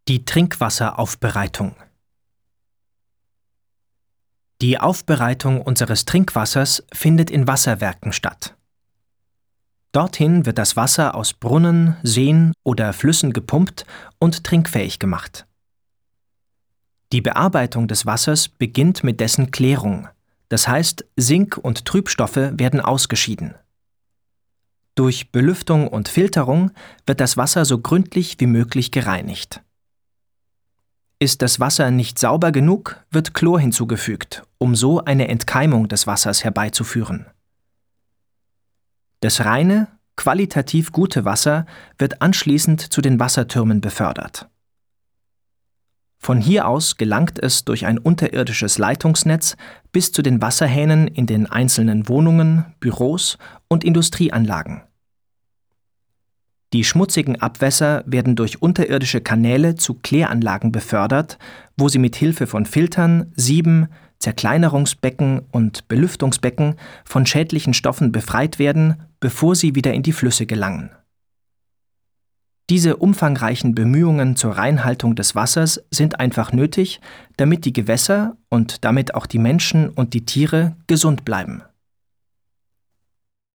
Die Trinkwasseraufbereitung. Die Aufbereitung unseres Trinkwassers findet in Wasserwerken statt. Dorthin wird das Wasser aus Brunnen, Seen oder Flüssen gepumpt und trinkfähig gemacht. Die Bearbeitung des Wassers beginnt mit dessen Klärung, das heißt, Sink- und Trübstoffe werden ausgeschieden. Durch Belüftung und Filterung wird das Wasser so gründlich wie möglich gereinigt. Ist das Wasser nicht sauber genug, wird Chlor hinzugefügt, um so eine Entkeimung des Wassers herbeizuführen. Das reine, qualitativ gute Wasser wird anschließend zu den Wassertürmen befördert. Von hier aus gelangt es durch ein unterirdisches Leitungsnetz bis zu den Wasserhähnen in den einzelnen Wohnungen, Büros und Industrieanlagen. Die schmutzigen Abwässer werden durch unterirdische Kanäle zu Kläranlagen befördert, wo sie mit Hilfe von Filtern, Sieben, Zerkleinerungsbecken und Belüftungsbecken von schädlichen Stoffen befreit werden, bevor sie wieder in die Flüsse gelangen. Diese umfangreichen Bemühungen zur Reinhaltung des Wassers sind einfach nötig, damit die Gewässer und damit auch die Menschen und die Tiere gesund bleiben.